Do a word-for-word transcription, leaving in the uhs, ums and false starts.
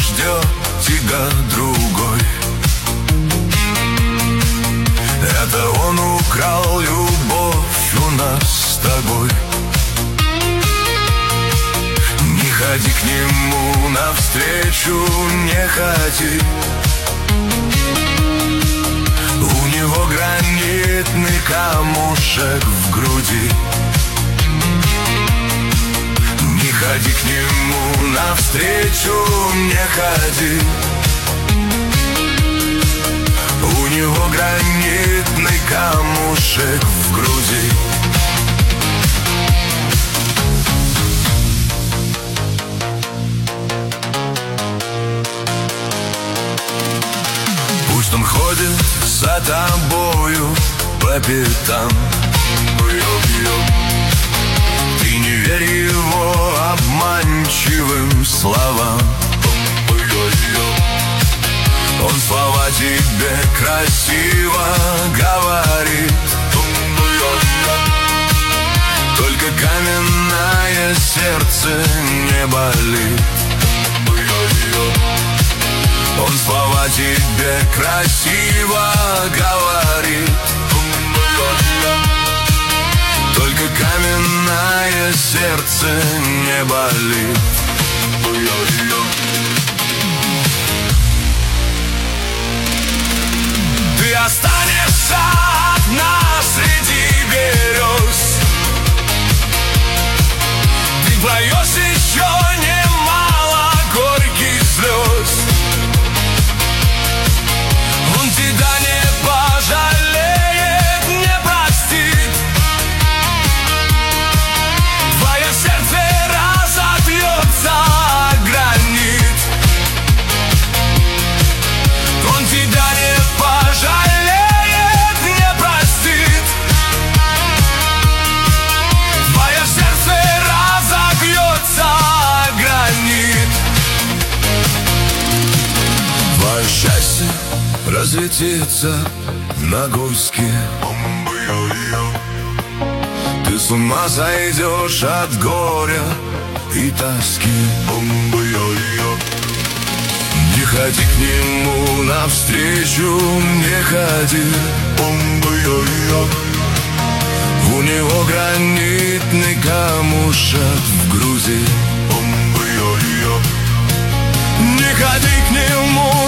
ждет тебя другой. Это он украл любовь у нас с тобой. Не ходи к нему навстречу, не ходи. У него гранитный камушек в груди. Не ходи к нему навстречу, не ходи. У него гранитный камушек в груди. Пусть он ходит за тобою по пятам. Ты не верь его обманчивым словам. Он слова тебе красиво говорит, только каменное сердце не болит. Он слова тебе красиво говорит, только каменное сердце не болит. Ты останешься одна среди берез. Ты проешь еще немало горьких слез. Он тебя не пожалеет, не простит. Твое сердце разобьется о гранит. Он тебя не пожалеет, не простит. Твое сердце разобьется о гранит. Твое счастье разлетится на гуське. Ты с ума сойдешь от горя и тоски. Не ходи к нему навстречу, не ходи. У него гранитный камушек в груди. Не ходи к нему